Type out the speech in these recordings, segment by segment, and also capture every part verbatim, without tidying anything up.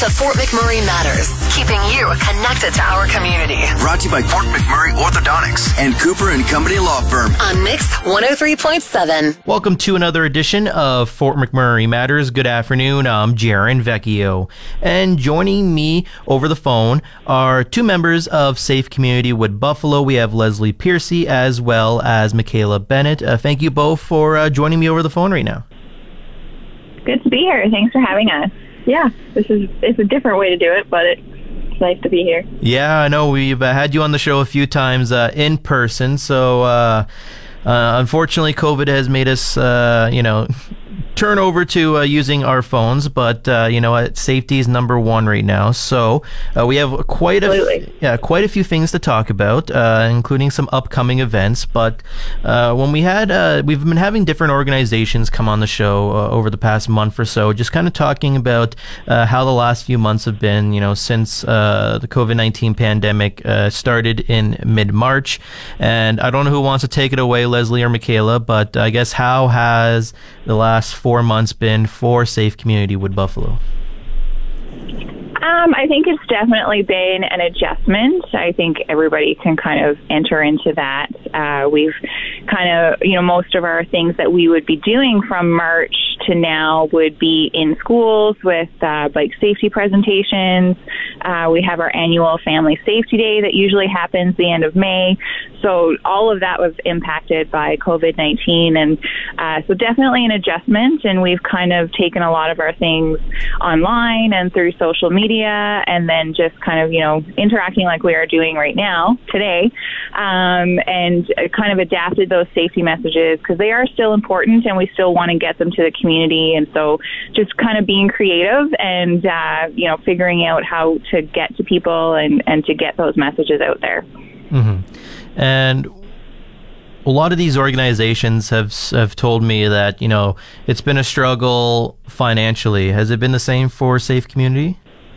to Fort McMurray Matters, keeping you connected to our community. Brought to you by Fort McMurray Orthodontics and Cooper and Company Law Firm. On Mix one oh three point seven. Welcome to another edition of Fort McMurray Matters. Good afternoon. I'm Jaron Vecchio. And joining me over the phone are two members of Safe Community Wood Buffalo. We have Leslie Piercy as well as Michaela Bennett. Uh, thank you both for uh, joining me over the phone right now. Good to be here. Thanks for having us. Yeah, this is it's a different way to do it, but it's nice to be here. Yeah, I know we've uh, had you on the show a few times uh, in person, so uh, uh, unfortunately COVID has made us, uh, you know, turn over to uh, using our phones, but uh, you know what, safety is number one right now. So uh, we have quite a f- yeah quite a few things to talk about, uh, including some upcoming events. But uh, when we had uh, we've been having different organizations come on the show uh, over the past month or so, just kind of talking about uh, how the last few months have been. You know, since uh, the COVID nineteen pandemic uh, started in mid-March, and I don't know who wants to take it away, Leslie or Michaela, but I guess how has the last four months been for Safe Community Wood Buffalo? Um, I think it's definitely been an adjustment. I think everybody can kind of enter into that. Uh, we've kind of, you know, most of our things that we would be doing from March to now would be in schools with uh, bike safety presentations. Uh, we have our annual Family Safety Day that usually happens the end of May. So all of that was impacted by COVID nineteen. And uh, so definitely an adjustment. And we've kind of taken a lot of our things online and through social media, and then just kind of, you know, interacting like we are doing right now today, um, and kind of adapted those safety messages because they are still important and we still want to get them to the community. And so just kind of being creative and, uh, you know, figuring out how to get to people and, and to get those messages out there. Mm-hmm. And a lot of these organizations have have told me that, you know, it's been a struggle financially. Has it been the same for Safe Community?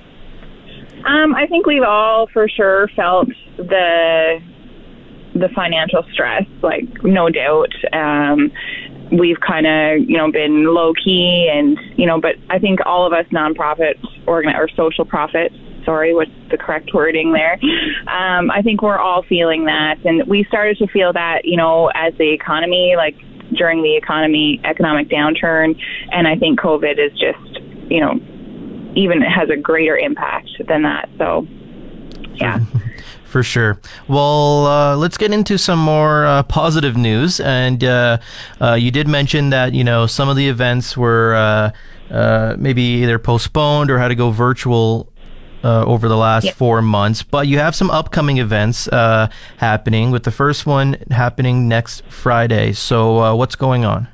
Um, I think we've all for sure felt the the financial stress, like no doubt. Um, we've kind of, you know, been low key and, you know, but I think all of us nonprofit organ or social profits, sorry, what's the correct wording there? Um, I think we're all feeling that. And we started to feel that, you know, as the economy, like during the economy, economic downturn. And I think COVID is just, you know, even has a greater impact than that. So, yeah. For sure. Well, uh, let's get into some more uh, positive news. And uh, uh, you did mention that, you know, some of the events were uh, uh, maybe either postponed or had to go virtual Uh, over the last yep. four months, but you have some upcoming events uh, happening, with the first one happening next Friday. So uh, what's going on?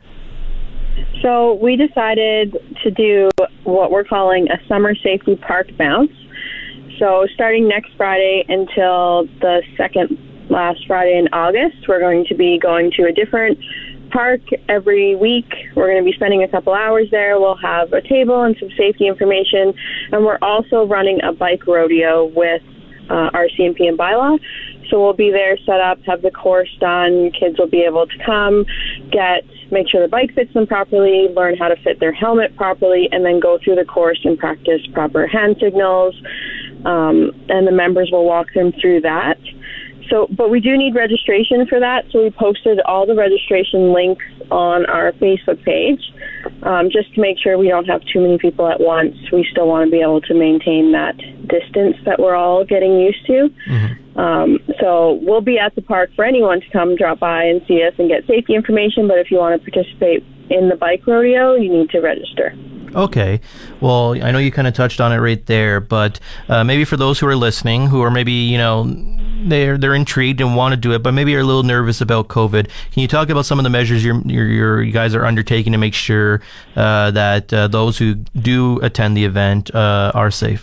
So we decided to do what we're calling a summer safety park bounce. So starting next Friday until the second last Friday in August, we're going to be going to a different park every week. We're going to be spending a couple hours there. We'll have a table and some safety information, and we're also running a bike rodeo with uh, our C M P and bylaw. So we'll be there set up, have the course done. Kids will be able to come, get, make sure the bike fits them properly, learn how to fit their helmet properly, and then go through the course and practice proper hand signals. Um, and the members will walk them through that. So, but we do need registration for that, so we posted all the registration links on our Facebook page, um, just to make sure we don't have too many people at once. We still want to be able to maintain that distance that we're all getting used to. Mm-hmm. Um, so we'll be at the park for anyone to come drop by and see us and get safety information, but if you want to participate in the bike rodeo, you need to register. Okay. Well, I know you kind of touched on it right there, but uh, maybe for those who are listening, who are maybe, you know, they're they're intrigued and want to do it, but maybe are a little nervous about COVID. Can you talk about some of the measures you're, you're, you're you guys are undertaking to make sure uh, that uh, those who do attend the event uh, are safe?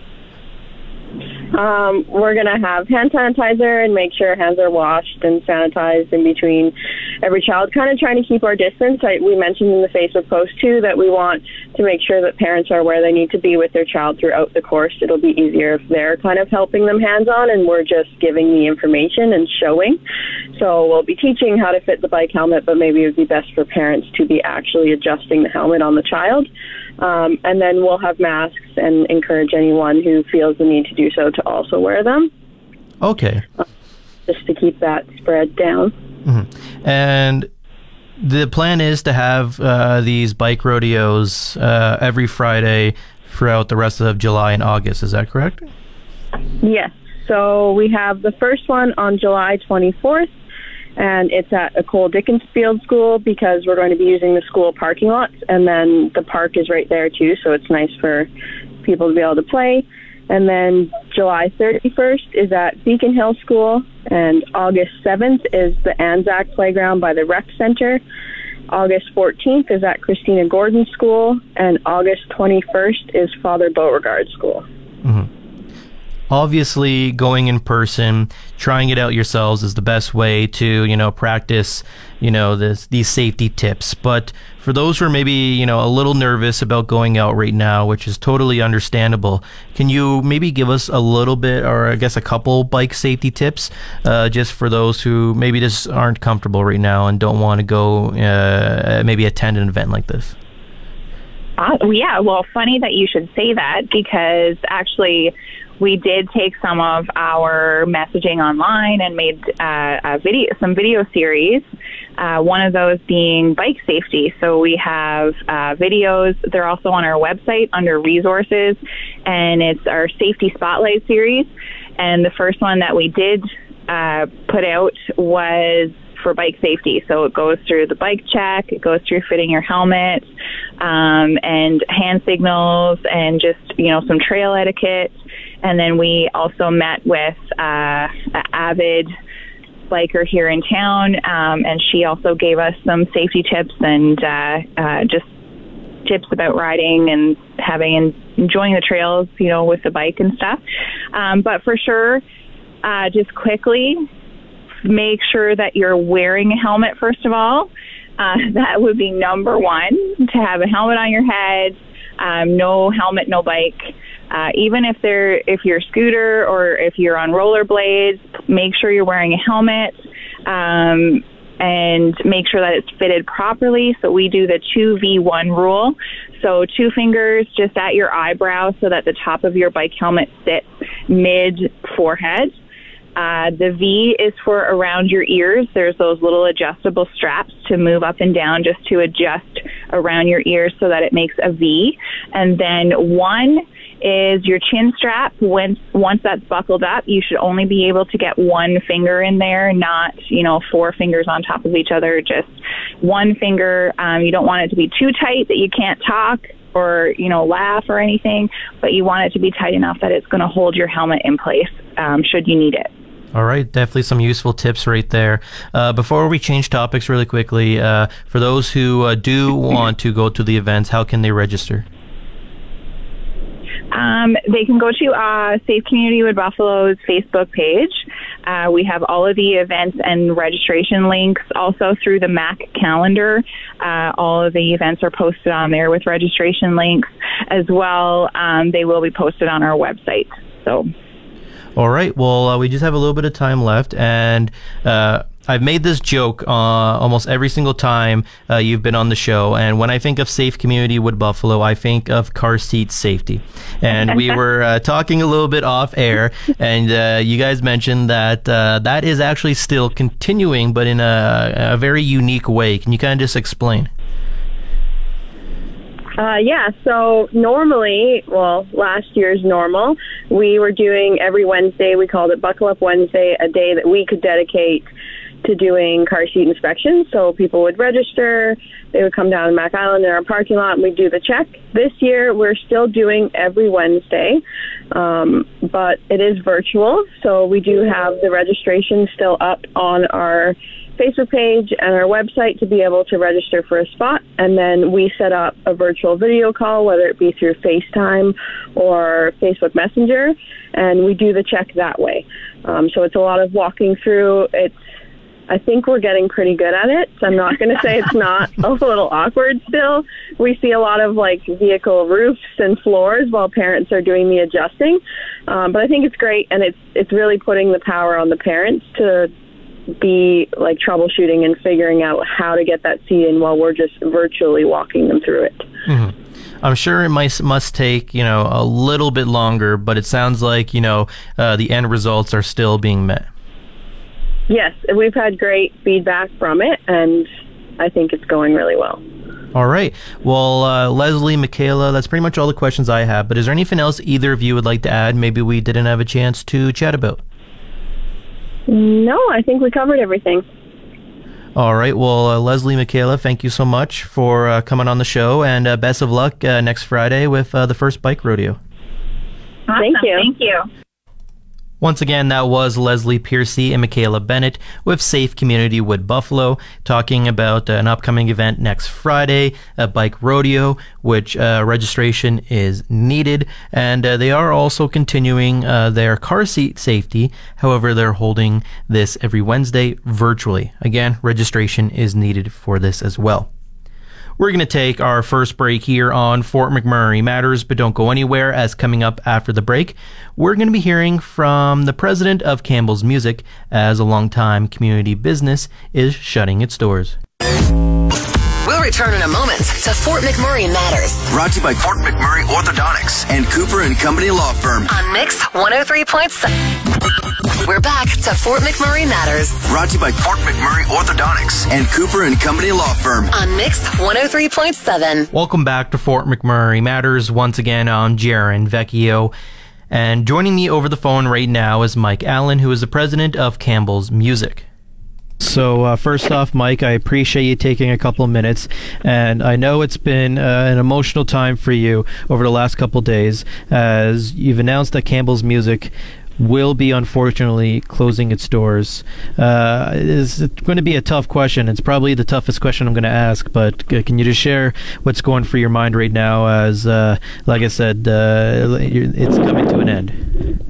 Um, we're going to have hand sanitizer and make sure hands are washed and sanitized in between every child, kind of trying to keep our distance. I, we mentioned in the Facebook post, too, that we want to make sure that parents are where they need to be with their child throughout the course. It'll be easier if they're kind of helping them hands-on and we're just giving the information and showing. So we'll be teaching how to fit the bike helmet, but maybe it would be best for parents to be actually adjusting the helmet on the child. Um, and then we'll have masks and encourage anyone who feels the need to do so to also wear them. Okay. Uh, just to keep that spread down. Mm-hmm. And the plan is to have uh, these bike rodeos uh, every Friday throughout the rest of July and August. Is that correct? Yes. So we have the first one on July twenty-fourth, and it's at a Cole Dickens Field School because we're going to be using the school parking lots, and then the park is right there too, so it's nice for people to be able to play. And then July thirty-first is at Beacon Hill School, and August seventh is the Anzac Playground by the Rec Center. August fourteenth is at Christina Gordon School, and August twenty-first is Father Beauregard School. Mm-hmm. Obviously, going in person, trying it out yourselves is the best way to, you know, practice, you know, this, these safety tips. But for those who are maybe, you know, a little nervous about going out right now, which is totally understandable, can you maybe give us a little bit, or I guess a couple bike safety tips, uh, just for those who maybe just aren't comfortable right now and don't want to go, uh, maybe attend an event like this? Uh, yeah, well, funny that you should say that, because actually we did take some of our messaging online and made uh, a video, some video series, uh, one of those being bike safety. So we have uh, videos. They're also on our website under resources, and it's our safety spotlight series. And the first one that we did uh, put out was for bike safety. So it goes through the bike check, it goes through fitting your helmet, um, and hand signals, and just, you know, some trail etiquette. And then we also met with uh, an avid biker here in town, um, and she also gave us some safety tips and uh, uh, just tips about riding and having and enjoying the trails, you know, with the bike and stuff. Um, but for sure, uh, just quickly, make sure that you're wearing a helmet, first of all. Uh, that would be number one, to have a helmet on your head. Um, no helmet, no bike. Uh, even if they're if you're a scooter or if you're on rollerblades, make sure you're wearing a helmet, um, and make sure that it's fitted properly. So we do the two V one rule. So two fingers just at your eyebrow so that the top of your bike helmet sits mid-forehead. Uh, the V is for around your ears. There's those little adjustable straps to move up and down just to adjust around your ears so that it makes a V. And then one is your chin strap. When, once that's buckled up, you should only be able to get one finger in there, not, you know, four fingers on top of each other, just one finger. Um, you don't want it to be too tight that you can't talk or, you know, laugh or anything, but you want it to be tight enough that it's going to hold your helmet in place um, should you need it. All right, definitely some useful tips right there. Uh, before we change topics really quickly, uh, for those who uh, do want to go to the events, how can they register? Um, they can go to uh, Safe Community Wood Buffalo's Facebook page. Uh, we have all of the events and registration links. Also through the M A C calendar, uh, all of the events are posted on there with registration links as well. Um, they will be posted on our website. So. All right. Well, uh, we just have a little bit of time left, and uh, I've made this joke uh, almost every single time uh, you've been on the show. And when I think of Safe Community Wood Buffalo, I think of car seat safety. And we were uh, talking a little bit off air, and uh, you guys mentioned that uh, that is actually still continuing, but in a, a very unique way. Can you kind of just explain? Uh, yeah, so normally, well, last year's normal, we were doing every Wednesday, we called it Buckle Up Wednesday, a day that we could dedicate to doing car seat inspections. So people would register, they would come down to Mac Island in our parking lot, and we'd do the check. This year, we're still doing every Wednesday, um, but it is virtual, so we do have the registration still up on our Facebook page and our website to be able to register for a spot, and then we set up a virtual video call, whether it be through FaceTime or Facebook Messenger, and we do the check that way. Um, so it's a lot of walking through. It's I think we're getting pretty good at it. So I'm not going to say it's not a little awkward still. We see a lot of like vehicle roofs and floors while parents are doing the adjusting. Um, but I think it's great, and it's it's really putting the power on the parents to be like troubleshooting and figuring out how to get that seed in while we're just virtually walking them through it. Mm-hmm. I'm sure it might must take, you know, a little bit longer, but it sounds like, you know, uh, the end results are still being met. Yes, we've had great feedback from it, and I think it's going really well. All right. Well, uh, Leslie, Michaela, that's pretty much all the questions I have. But is there anything else either of you would like to add? Maybe we didn't have a chance to chat about. No, I think we covered everything. All right. Well, uh, Leslie, Michaela, thank you so much for uh, coming on the show, and uh, best of luck uh, next Friday with uh, the first bike rodeo. Awesome. Thank you. Thank you. Once again, that was Leslie Piercy and Michaela Bennett with Safe Community Wood Buffalo talking about uh, an upcoming event next Friday, a bike rodeo, which uh, registration is needed. And uh, they are also continuing uh, their car seat safety. However, they're holding this every Wednesday virtually. Again, registration is needed for this as well. We're going to take our first break here on Fort McMurray Matters, but don't go anywhere, as coming up after the break, we're going to be hearing from the president of Campbell's Music, as a longtime community business is shutting its doors. We'll return in a moment to Fort McMurray Matters Brought to you by Fort McMurray Orthodontics and Cooper and Company Law Firm. on Mix one oh three point seven. We're back to Fort McMurray Matters Brought to you by Fort McMurray Orthodontics and Cooper and Company Law Firm. on Mix one oh three point seven. Welcome back to Fort McMurray Matters. Once again, I'm Jaron Vecchio. And joining me over the phone right now is Mike Allen, who is the president of Campbell's Music. So uh, first off, Mike, I appreciate you taking a couple of minutes, and I know it's been uh, an emotional time for you over the last couple of days, as you've announced that Campbell's Music will be unfortunately closing its doors. Uh, it's going to be a tough question. It's probably the toughest question I'm going to ask, but can you just share what's going through your mind right now as, uh, like I said, uh, it's coming to an end?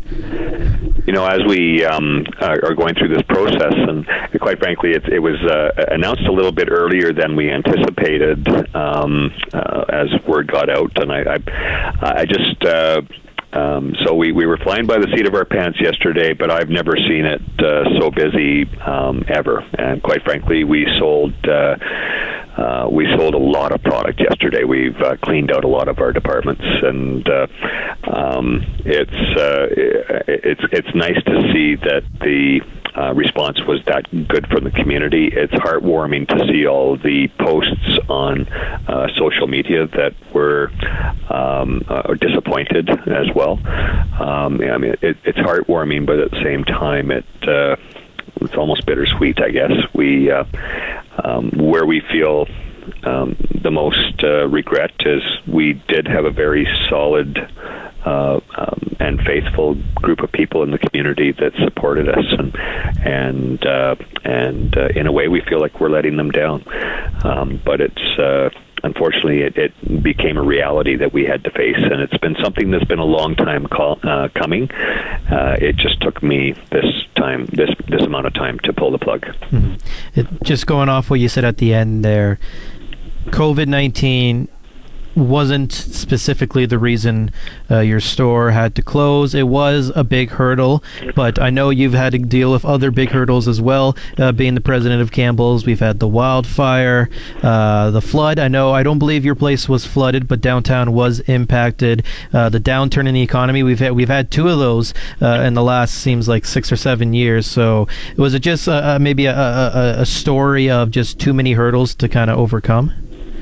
You know, as we um, are going through this process, and quite frankly, it, it was uh, announced a little bit earlier than we anticipated um, uh, as word got out, and I, I, I just. Uh, Um, so we, we were flying by the seat of our pants yesterday, but I've never seen it uh, so busy um, ever. And quite frankly, we sold uh, uh, we sold a lot of product yesterday. We've uh, cleaned out a lot of our departments, and uh, um, it's uh, it's it's nice to see that the Uh, response was that good from the community. It's heartwarming to see all the posts on uh, social media that were um, uh, disappointed as well. Um, I mean, it, it's heartwarming, but at the same time, it uh, it's almost bittersweet, I guess. We uh, um, where we feel um, the most uh, regret is we did have a very solid Uh, um, and faithful group of people in the community that supported us, and and uh, and uh, in a way we feel like we're letting them down. Um, but it's uh, unfortunately it, it became a reality that we had to face, and it's been something that's been a long time call, uh, coming. Uh, it just took me this time, this this amount of time to pull the plug. Mm-hmm. It, just going off what you said at the end there, COVID nineteen wasn't specifically the reason uh, your store had to close. It was a big hurdle, but I know you've had to deal with other big hurdles as well. Uh, being the president of Campbell's, we've had the wildfire, uh, the flood. I know, I don't believe your place was flooded, but downtown was impacted. Uh, the downturn in the economy, we've had, we've had two of those uh, in the last, seems like six or seven years. So was it just uh, uh, maybe a, a, a story of just too many hurdles to kind of overcome?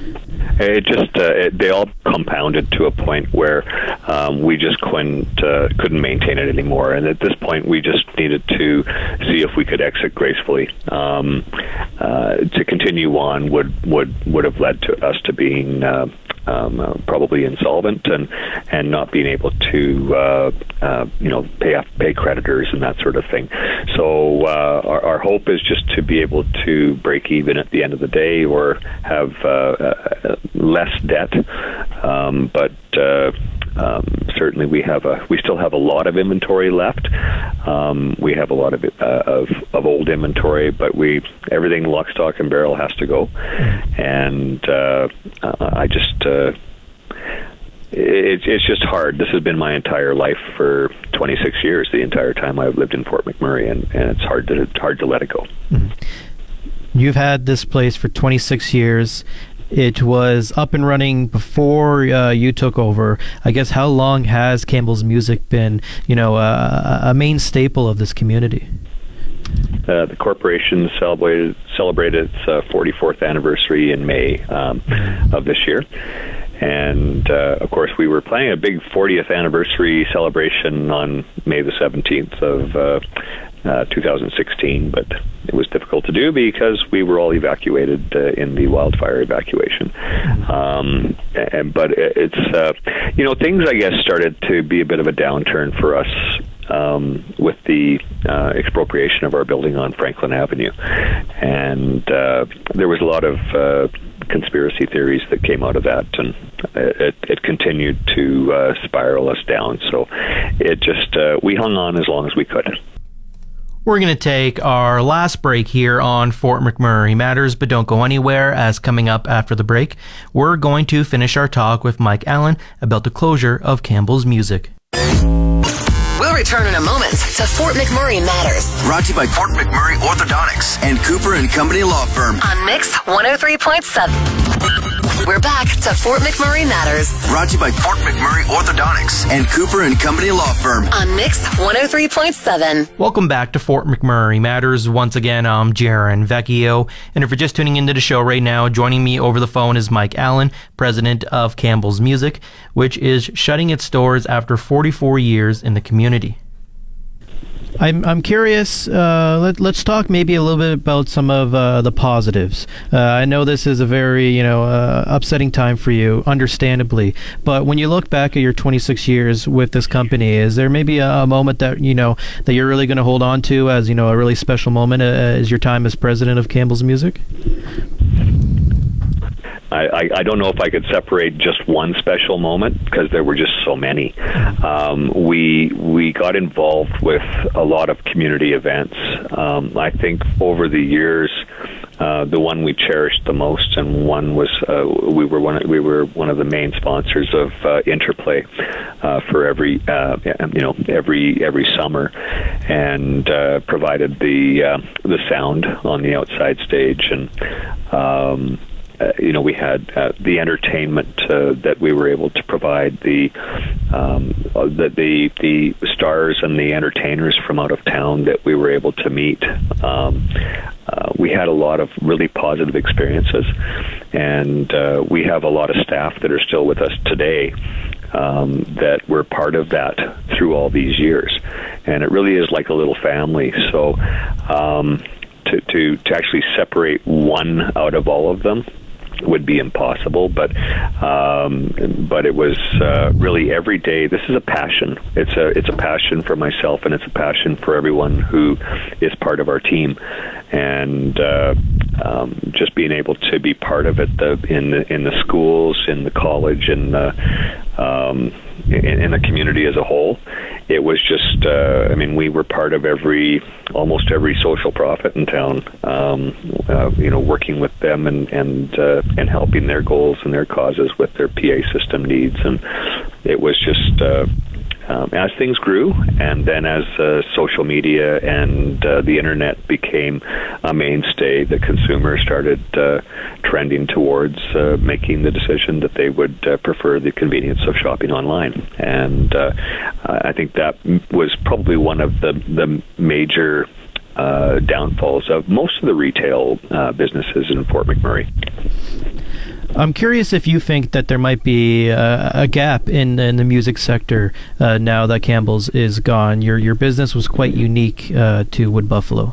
It just uh, it, they all compounded to a point where um, we just couldn't uh, couldn't maintain it anymore, and at this point we just needed to see if we could exit gracefully. Um, uh, to continue on would would would have led to us to being uh, um, uh, probably insolvent and and not being able to uh, uh, you know pay off, pay creditors and that sort of thing. So uh, our, our hope is just to be able to break even at the end of the day, or have uh, uh, less debt, um, but uh, um, certainly we have a we still have a lot of inventory left. Um, we have a lot of, uh, of of old inventory, but we everything lock, stock, and barrel has to go. And uh, I just uh, it's it's just hard. This has been my entire life for twenty-six years, the entire time I've lived in Fort McMurray, and, and it's hard to hard to let it go. Mm-hmm. You've had this place for twenty-six years. It was up and running before uh, you took over. I guess how long has Campbell's Music been, you know, uh, a main staple of this community? Uh, the corporation celebrated celebrated its uh, forty-fourth anniversary in May um, of this year. And, uh, of course, we were planning a big fortieth anniversary celebration on May the seventeenth of uh, uh, two thousand sixteen, but it was difficult to do because we were all evacuated uh, in the wildfire evacuation. Um, and, but it's, uh, you know, things, I guess, started to be a bit of a downturn for us Um, with the uh, expropriation of our building on Franklin Avenue. And uh, there was a lot of uh, conspiracy theories that came out of that, and it, it continued to uh, spiral us down. So it just, uh, we hung on as long as we could. We're going to take our last break here on Fort McMurray Matters, but don't go anywhere, as coming up after the break, we're going to finish our talk with Mike Allen about the closure of Campbell's Music. We'll return in a moment to Fort McMurray Matters. Brought to you by Fort McMurray Orthodontics and Cooper and Company Law Firm. On Mix one oh three point seven. We're back to Fort McMurray Matters. Brought to you by Fort McMurray Orthodontics and Cooper and Company Law Firm. On Mix one oh three point seven. Welcome back to Fort McMurray Matters. Once again, I'm Jaron Vecchio. And if you're just tuning into the show right now, joining me over the phone is Mike Allen, president of Campbell's Music, which is shutting its doors after forty-four years in the community. I'm I'm curious. Uh, let let's talk maybe a little bit about some of uh, the positives. Uh, I know this is a very you know uh, upsetting time for you, understandably. But when you look back at your twenty-six years with this company, is there maybe a, a moment that you know that you're really going to hold on to as you know a really special moment uh, as your time as president of Campbell's Music? I, I, I don't know if I could separate just one special moment because there were just so many. Um, we we got involved with a lot of community events. Um, I think over the years, uh, the one we cherished the most, and one was uh, we were one of, we were one of the main sponsors of uh, Interplay uh, for every uh, you know every every summer, and uh, provided the uh, the sound on the outside stage and. Um, Uh, you know, we had uh, the entertainment uh, that we were able to provide, the, um, uh, the the the stars and the entertainers from out of town that we were able to meet. Um, uh, we had a lot of really positive experiences, and uh, we have a lot of staff that are still with us today um, that were part of that through all these years, and it really is like a little family. So um, to to to actually separate one out of all of them would be impossible, but um, but it was uh, really every day. This is a passion. It's a it's a passion for myself, and it's a passion for everyone who is part of our team, and uh, um, just being able to be part of it the, in the in the schools, in the college, in the um, in, in the community as a whole. It was just, uh, I mean, we were part of every, almost every social profit in town, um, uh, you know, working with them and and uh, and helping their goals and their causes with their P A system needs. And it was just, uh, um, as things grew, and then as uh, social media and uh, the internet became a mainstay, the consumer started uh, trending towards uh, making the decision that they would uh, prefer the convenience of shopping online. And uh, I think that was probably one of the, the major uh, downfalls of most of the retail uh, businesses in Fort McMurray. I'm curious if you think that there might be a, a gap in, in the music sector uh, now that Campbell's is gone. Your your business was quite unique uh, to Wood Buffalo.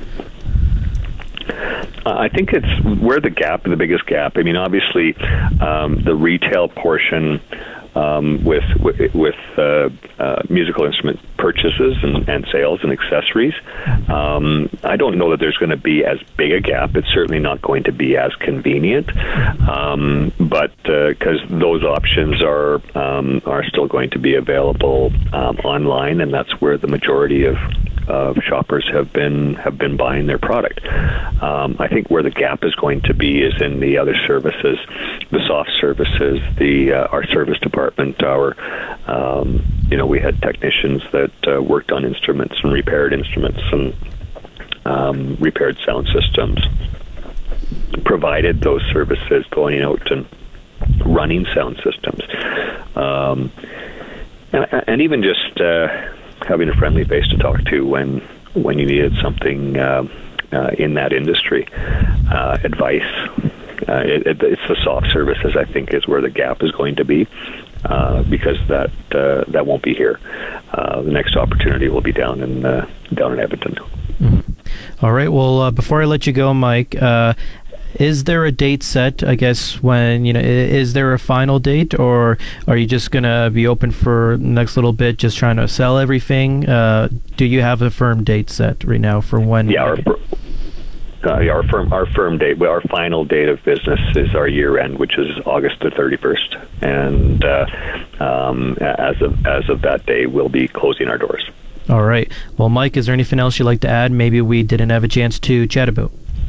I think it's where the gap, the biggest gap. I mean, obviously, um, the retail portion um, with with, with uh, uh, musical instrument purchases and, and sales and accessories. Um, I don't know that there's going to be as big a gap. It's certainly not going to be as convenient, um, but because uh, those options are um, are still going to be available um, online, and that's where the majority of of shoppers have been have been buying their product. Um, I think where the gap is going to be is in the other services, the soft services, the uh, our service department, our um, you know we had technicians that uh, worked on instruments and repaired instruments and um, repaired sound systems, provided those services, going out and running sound systems, um, and, and even just uh, having a friendly face to talk to when when you needed something uh, uh, in that industry, uh, advice. Uh, it, it, it's the soft services, I think, is where the gap is going to be, uh, because that uh, that won't be here. Uh, the next opportunity will be down in uh, down in Edmonton. Mm-hmm. All right. Well, uh, before I let you go, Mike, uh, is there a date set? I guess when you know, is there a final date, or are you just gonna be open for the next little bit, just trying to sell everything? Uh, do you have a firm date set right now for when? Yeah. Our, Uh, our firm, our firm date, our final date of business is our year end, which is August the thirty-first, and uh, um, as of as of that day, we'll be closing our doors. All right. Well, Mike, is there anything else you'd like to add? Maybe we didn't have a chance to chat about.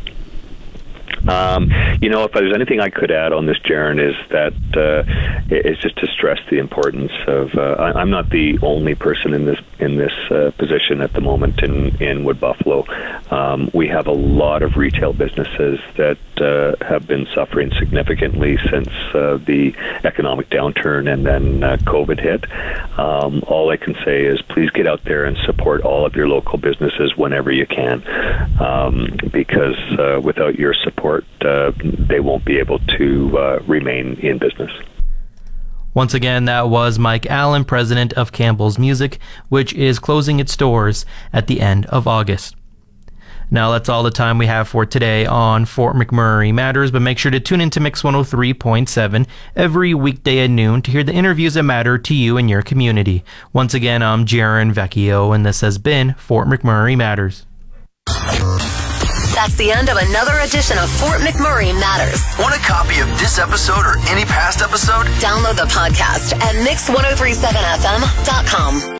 Um, you know, if there's anything I could add on this, Jaron, is that uh, it's just to stress the importance of. Uh, I, I'm not the only person in this in this uh, position at the moment in in Wood Buffalo. Um, we have a lot of retail businesses that uh, have been suffering significantly since uh, the economic downturn and then uh, COVID hit. Um, all I can say is please get out there and support all of your local businesses whenever you can, um, because uh, without your support, Uh, they won't be able to uh, remain in business. Once again, that was Mike Allen, president of Campbell's Music, which is closing its doors at the end of August. Now, that's all the time we have for today on Fort McMurray Matters, but make sure to tune into Mix one oh three point seven every weekday at noon to hear the interviews that matter to you and your community. Once again, I'm Jaron Vecchio, and this has been Fort McMurray Matters. That's the end of another edition of Fort McMurray Matters. Want a copy of this episode or any past episode? Download the podcast at mix ten thirty-seven f m dot com.